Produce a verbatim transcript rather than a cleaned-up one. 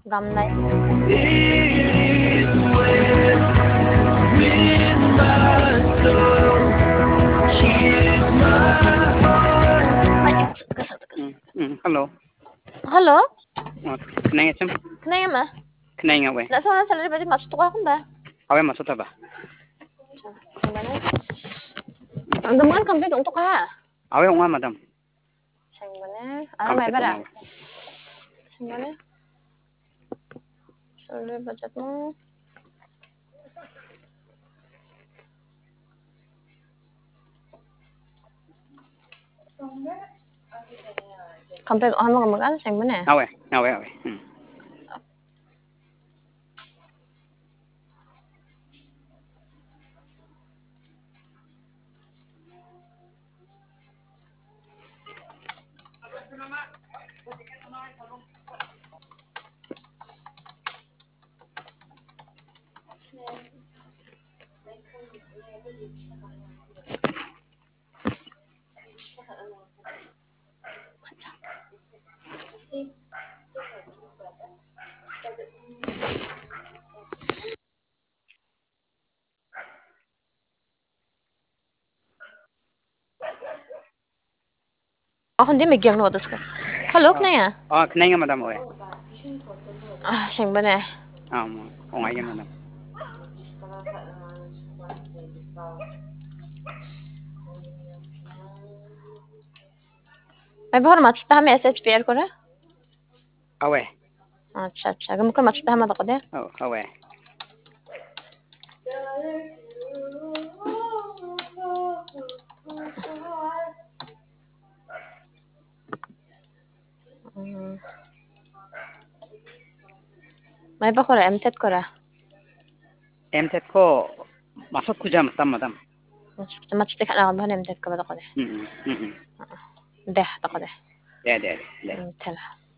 Gamnay. Mm, mm, hello. Hello? Oh, kenang isem? Kenapa mah? Kenang awe. Nggak salah salary berarti maksud tuh aku mbak. Awe maksud apa? Gimana? Ang kan complete untuk ha. Awe unga madam. Gimana? Ah, may Complete bara. unga. Gimana? Salary budget mo. Complete oh mo magkano sa gimana? Awe, awe, awe. Hmm. Ako hindi may gyang no ka. Hello, Oh, Knaya? oh, kenang madam awe. Ah, sa gimana? Ah, unga ya madam. May bahar matchta hame S H P R ko na? Awe. अच्छा अच्छा अगर मुझे मचता है मत को दे Oh, awe. मैं बखोरा M T कोरा M T ko masuk ku jam tam madam. मचते खाना हम M T को बता को दे Hmm, hmm, hmm. दे बता को दे Ya, ya, ya. थला